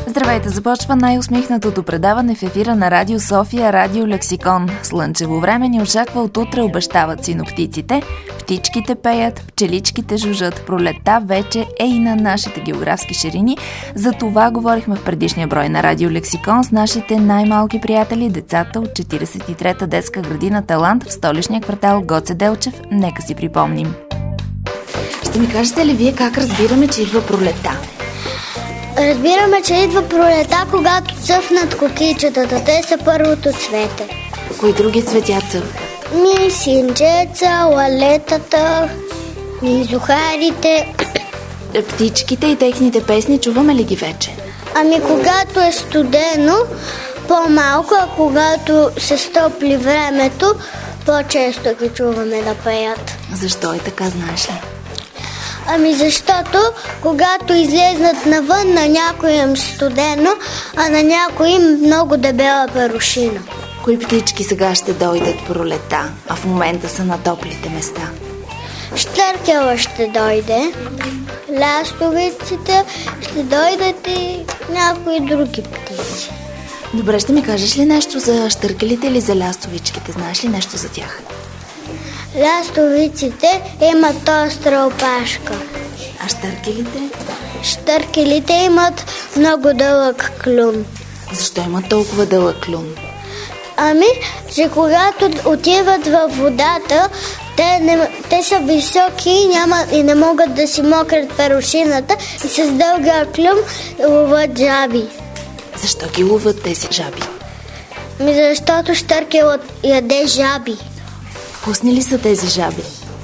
Здравейте, започва най-усмихнатото предаване в ефира на Радио София, Радио Лексикон. Слънчево време ни очаква от утре, обещават синоптиците. Птичките пеят, пчеличките жужжат, пролетта вече е и на нашите географски ширини. За това говорихме в предишния брой на Радио Лексикон с нашите най-малки приятели, децата от 43-та детска градина Талант в столичния квартал Гоце Делчев. Нека си припомним. Ще ми кажете ли вие как разбираме, че идва пролетта? Разбираме, че идва пролета, когато цъфнат кукичетата. Те са първото цвете. Кои други цветя цъфнат? Синчеца, лалетата, зухарите. Птичките и техните песни чуваме ли ги вече? Когато е студено, по-малко, а когато се стопли времето, по-често ги чуваме да пеят. Защо е така, знаеш ли? Защото когато излезнат навън, на някой им студено, а на някой им много дебела парушина. Кои птички сега ще дойдат пролета, а в момента са на топлите места? Щъркела ще дойде, лястовиците ще дойдат и някои други птици. Добре, ще ми кажеш ли нещо за щъркелите или за лястовичките? Знаеш ли нещо за тях? Лястовиците имат остра опашка. А щъркелите? Щъркелите имат много дълъг клюн. Защо имат толкова дълъг клюн? Че когато отиват във водата, те са високи и не могат да си мокрят перушината и с дълга клюн ловят жаби. Защо ги ловят тези жаби? Защото щъркелът яде жаби. Вкусни ли са тези жаби?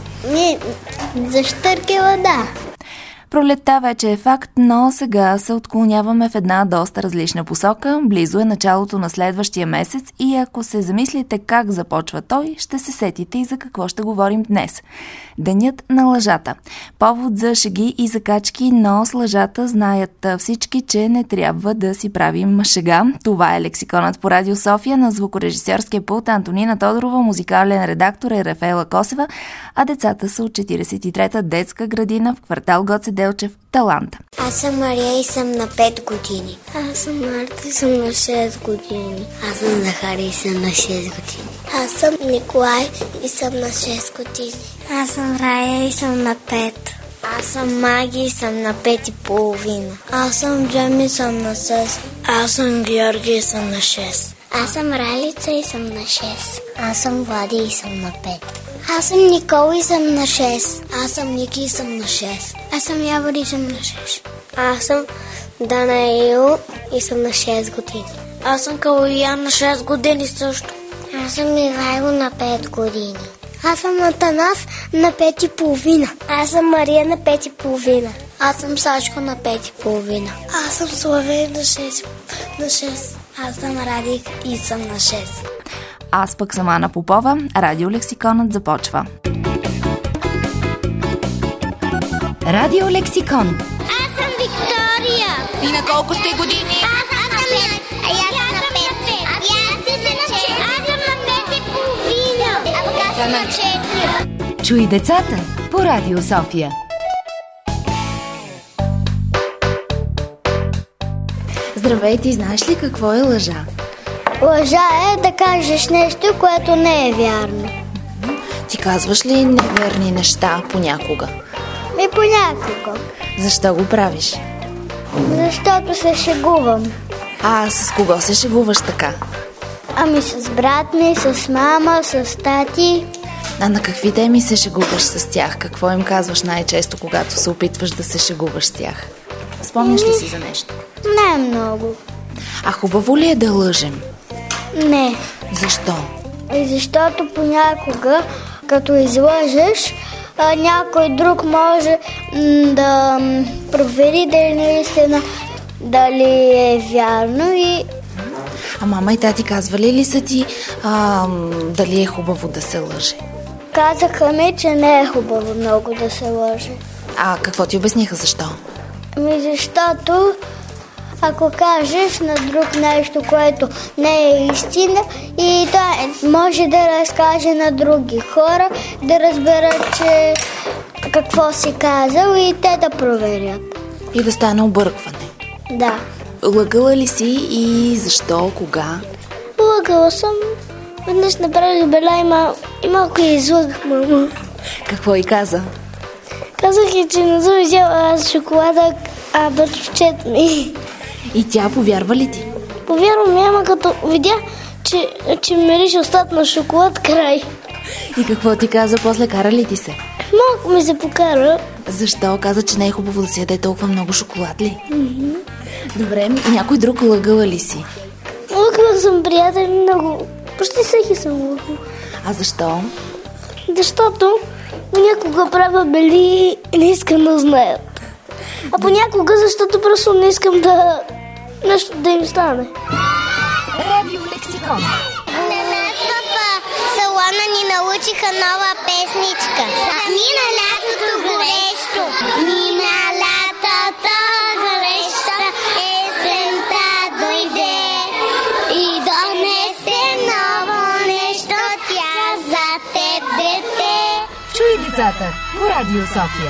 За щъркела, да. Пролетта вече е факт, но сега се отклоняваме в една доста различна посока. Близо е началото на следващия месец и ако се замислите как започва той, ще се сетите и за какво ще говорим днес. Денят на лъжата. Повод за шеги и закачки, но с лъжата знаят всички, че не трябва да си правим шега. Това е лексиконът по Радио София. На звукорежисьорския пулт Антонина Тодорова, музикален редактор е Рафаела Косева, а децата са от 43-та детска градина в квартал Гоце Делчев, Талант. Аз съм Мария и съм на 5 години. Аз съм Марта и съм на 6 години. Аз съм Захари и съм на 6 години. Аз съм Николай и съм на 6 години. Аз съм Рая и съм на 5. Аз съм Маги и съм на 5 и половина. Аз съм Джеми и съм на 6. Аз съм Георги и съм на 6. Аз съм Ралица и съм на 6. Аз съм Влади и съм на 5. Аз съм Никола и съм на 6. Аз съм Ники и съм на 6. Аз съм Явор и съм на 6. Аз съм Данаил и съм на 6 години. Аз съм Калоян на 6 години също. Аз съм Ивайло на 5 години. Аз съм Атанас на 5 и половина. Аз съм Мария на 5 и половина. Аз съм Сашко на 5 и половина. Аз съм Славей на 6. Аз съм Радик и съм на 6. Аз пък съм Ана Попова. Радиолексиконът започва. Радиолексикон. Аз съм Виктория. И на колко сте години? Аз съм на 5. Аз съм на 5. Аз съм на 5 и половина. Аз съм на 4. Чуй децата по Радио София. Здравей, ти знаеш ли какво е лъжа? Лъжа е да кажеш нещо, което не е вярно. Ти казваш ли неверни неща понякога? Понякога. Защо го правиш? Защото се шегувам. А с кого се шегуваш така? С брат ми, с мама, с тати. А на какви теми се шегуваш с тях? Какво им казваш най-често, когато се опитваш да се шегуваш с тях? Спомняш ли си за нещо? Не много. А хубаво ли е да лъжем? Не. Защо? Защото понякога, като излъжеш, някой друг може да провери дали е вярно и... А мама и тати казвали ли са ти дали е хубаво да се лъже? Казаха ми, че не е хубаво много да се лъже. А какво ти обясниха защо? Защото ако кажеш на друг нещо, което не е истина и да може да разкаже на други хора, да разберат, че какво си казал и те да проверят. И да стане объркване. Да. Лъгала ли си и защо, кога? Лъгала съм. Веднъж направих бела и малко я излъгах, мама. Какво и каза? Казах и, че не съм взела шоколада, а братовчет ми. И тя повярва ли ти? Повярвам, няма като видя, че мирише устата на шоколад, край. И какво ти каза после, кара ли ти се? Малко ми се покара. Защо? Каза, че не е хубаво да си яде толкова много шоколад ли? Добре, някой друг лъгала ли си? Лъгала съм приятели много. Почти всеки съм лъгала. А защо? Защото понякога правя бели и не искам да знаят. А понякога, защото просто не искам нещо да им стане. Радио Лексикон. На нас в салона ни научиха нова песничка. Мина лятото горещо, мина лятото горещо, есента дойде и донесе ново нещо, тя за теб, дете. Чуй децата по Радио София.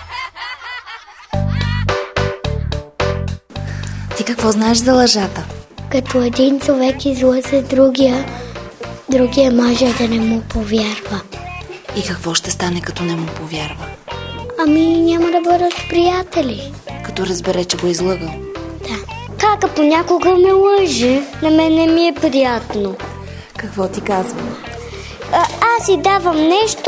Ти какво знаеш за лъжата? Като един човек излъже другия може да не му повярва. И какво ще стане, като не му повярва? Ами няма да бъдат приятели. Като разбере, че го излъгал. Да. Кака понякога ме лъже, на мен не ми е приятно. Какво ти казва? Аз си давам нещо,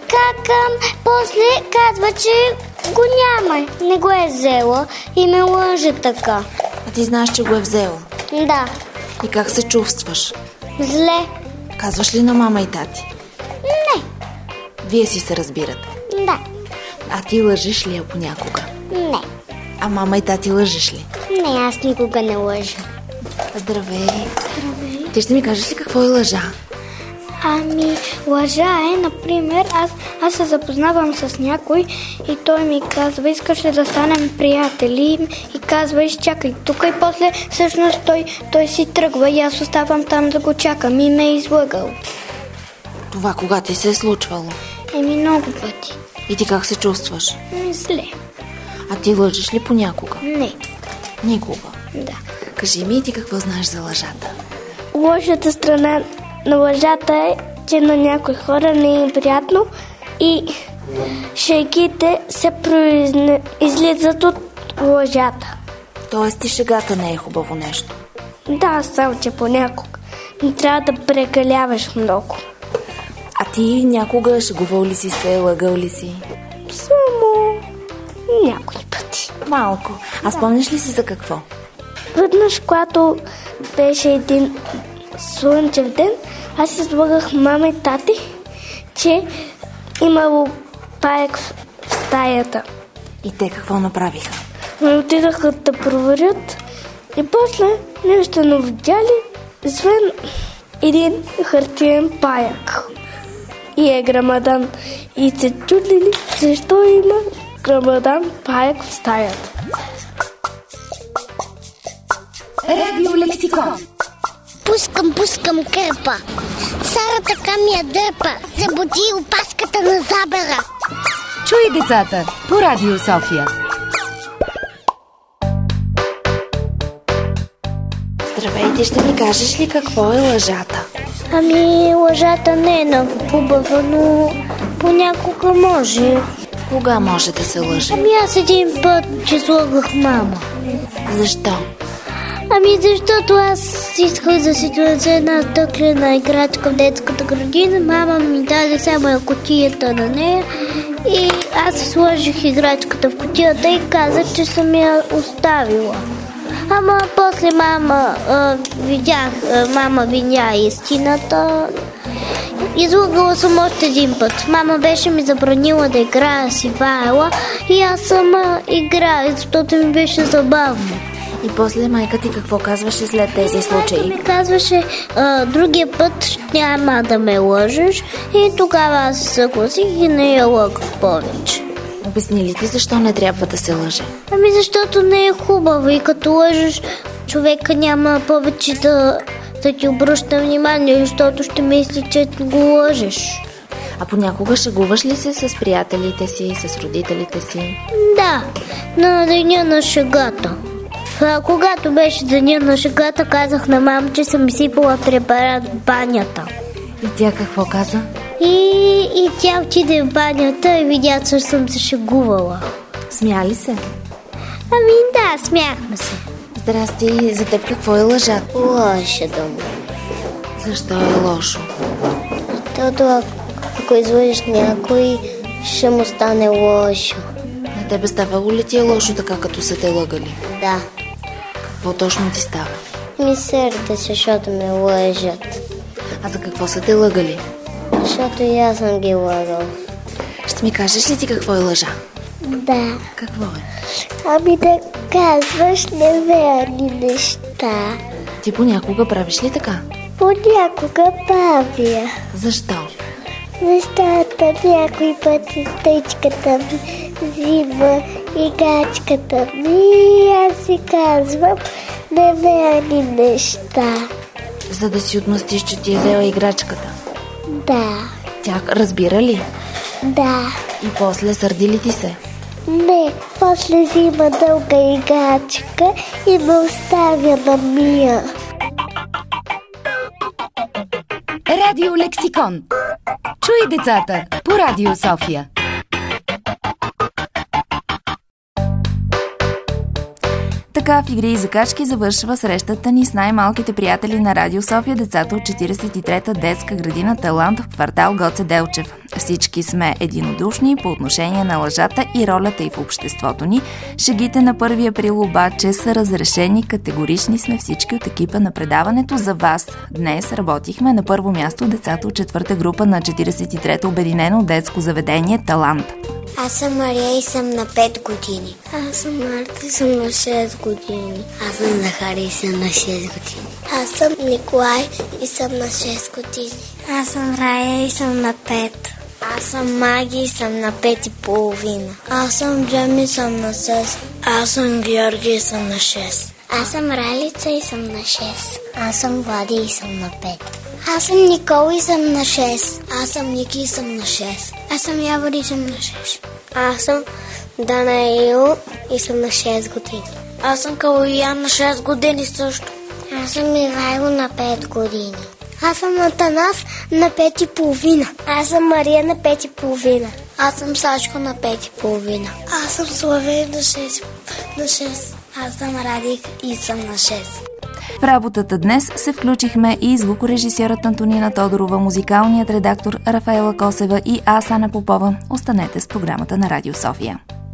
после казва, че го няма, не го е взела и ме лъже така. А ти знаеш, че го е взела. Да. И как се чувстваш? Зле. Казваш ли на мама и тати? Не. Вие си се разбирате. Да. А ти лъжиш ли я понякога? Не. А мама и тати лъжиш ли? Не, аз никога не лъжа. Здравей. Ти ще ми кажеш ли какво е лъжа? Ами, лъжа е, например, аз се запознавам с някой и той ми казва, искаш ли да станем приятели? И казва, изчакай тук, и после всъщност той си тръгва и аз оставам там да го чакам и ме е излъгал. Това кога ти се е случвало? Много пъти. И ти как се чувстваш? Зле. А ти лъжиш ли понякога? Не. Никога. Да. Кажи ми, и ти какво знаеш за лъжата? Лошата страна на лъжата е, че на някои хора не е приятно и шегите се излизат от лъжата. Тоест и шегата не е хубаво нещо. Да, само че понякога не трябва да прекаляваш много. А ти някога шегувал ли си се, лъгал ли си? Само някои пъти. Малко. А спомняш ли си за какво? Веднъж, когато беше един слънчев ден, аз излъгах мама и тати, че имало паек в стаята. И те какво направиха? Ме отидаха да проверят и после нещо не видяли, извън един хартиен паяк. И е грамадан. И се чудили защо има грамадан паяк в стаята. Радио Лексикон. Пускам кърпа. Сара така ми я дърпа. Забуди опаската на забера. Чуй децата по Радио София. Здравей, ти ще ми кажеш ли какво е лъжата? Ами, лъжата не е много хубава, но понякога може. Кога може да се лъже? Ами аз един път излъгах мама. Защо? Ами защото аз исках да си донеса една стъклена играчка в детската градина. Мама ми даде само кутията на нея и аз сложих играчката в кутията и казах, че съм я оставила. Ама после мама видя истината. Излъгала съм още един път. Мама беше ми забранила да играя с Ивайла и аз сама играя, защото ми беше забавно. И после майка ти какво казваше след тези случаи? Ми казваше, другия път няма да ме лъжеш, и тогава аз се съгласих и не я лъгах повече. Обясни ли ти защо не трябва да се лъже? Ами защото не е хубаво и като лъжеш, човека няма повече да ти обръща внимание, защото ще мисли, че го лъжеш. А понякога шегуваш ли се с приятелите си, с родителите си? Да, на деня на шегата. Когато беше деня на шегата, казах на мама, че съм изсипала препарат в банята. И тя какво каза? И тя отиде в банята и видя, че съм се шегувала. Смя ли се? Ами да, смяхме се. Здрасти, за теб какво е лъжа? Лоша дума. Защо е лошо? Защото ако излъжеш някой, ще му стане лошо. На тебе става ли ти е лошо така, като са те лъгали? Да. Какво точно ти става? Ми сърде се, защото ме лъжат. А за какво са те лъгали? Защото и аз съм ги лъгал. Ще ми кажеш ли ти какво е лъжа? Да. Какво е? Ами да казваш неверни неща. Ти понякога правиш ли така? Понякога правя. Защо? Защото някой път сестичката ми взима играчката ми и аз си казвам неверни неща. За да си отмъстиш, че ти е взела играчката? Да. Тя разбира ли? Да. И после сърди ли ти се? Не, после взима дълга играчка и ме оставя на мия. Радио Лексикон. Чуй децата по Радио София. Така в игри и закачки завършва срещата ни с най-малките приятели на Радио София, децата от 43-та детска градина Талант в квартал Гоце Делчев. Всички сме единодушни по отношение на лъжата и ролята й в обществото ни. Шегите на 1 април обаче са разрешени, категорични сме всички от екипа на предаването за вас. Днес работихме на първо място децата от 4-та група на 43-то обединено детско заведение Талант. Аз съм Мария и съм на 5 години. Аз съм Марта и съм на 6 години. Аз съм Захари и съм на 6 години. Аз съм Николай и съм на 6 години. Аз съм Рая и съм на 5. Аз съм Маги и съм на 5 и половина. Аз съм Джеми и съм на 6. Аз съм Георги и съм на 6. Аз съм Ралица и съм на 6. Аз съм Влади и съм на 5. Аз съм Никола и съм на 6. Аз съм Ники и съм на 6. Аз съм Явор и съм на 6. Аз съм Данаил и съм на 6 години. Аз съм Калоян на 6 години също. Аз съм Михайло на 5 години. Аз съм Атанас на 5 и половина. Аз съм Мария на 5 и половина. Аз съм Сашко на 5 и половина. Аз съм Славей на 6. Аз съм Радик и съм на 6. В работата днес се включихме и звукорежисьорът Антонина Тодорова, музикалният редактор Рафаела Косева и аз, Ана Попова. Останете с програмата на Радио София.